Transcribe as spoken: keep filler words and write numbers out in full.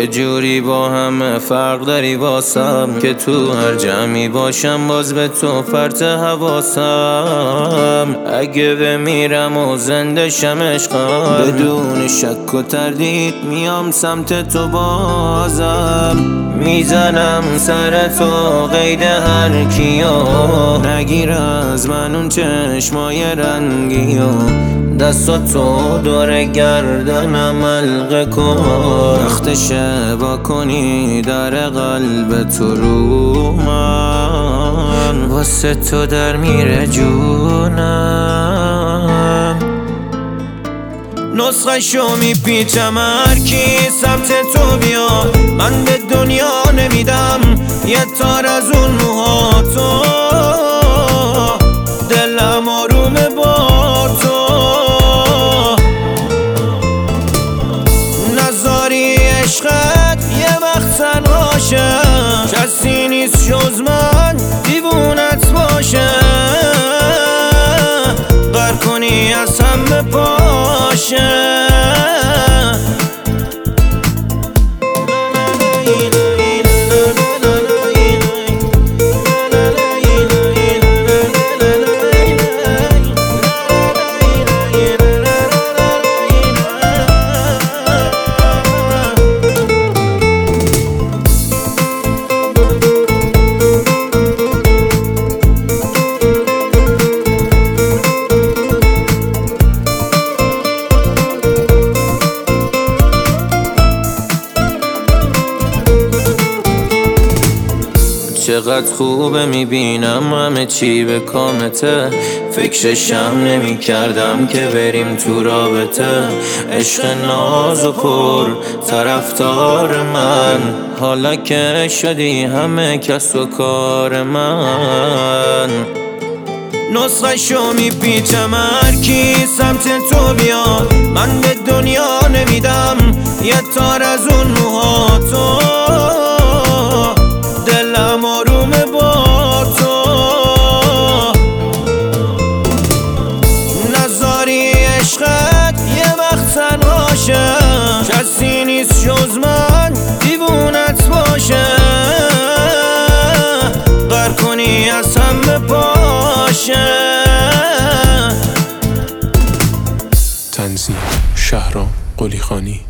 جوری با همه فرق داری واسم که تو هر جمعی باشم باز به تو فرط حواسم. اگه بمیرم و زنده شم عشقم بدون شک و تردید میام سمت تو بازم. میزنم سر تو قید هر کیو نگیر از من اون چشمای رنگیو. دستاتو دور گردنم حلقه کن وقت شبا کنی در قلب تو رو من واسه تو در میره جونم. نسخه شو میپیچم هرکی سمت تو بیاد من به دنیا نمیدم یه تار از اون موهاتو. دلم آرومه با تو نذاری عشقت یه وقت تنهاشه کسی نیست جز من دیوونت باشه. قر کنی از همه باشه چقدر خوبه میبینم همه چی به کامته. فکرشم نمی کردم که بریم تو رابطه. عشق ناز و پر طرفدار من حالا که شدی همه کس و کار من. نسخه شو میپیچم هرکی سمت تو بیاد من به دنیا نمیدم یه تار از اون موهاتو. دلم آرومه با تو نذاری عشقت یه وقت تنهاشه کسی نیست جز من دیوونت باشه. قر کنی از همه باشه. تنظیم شهرام قلیخانی.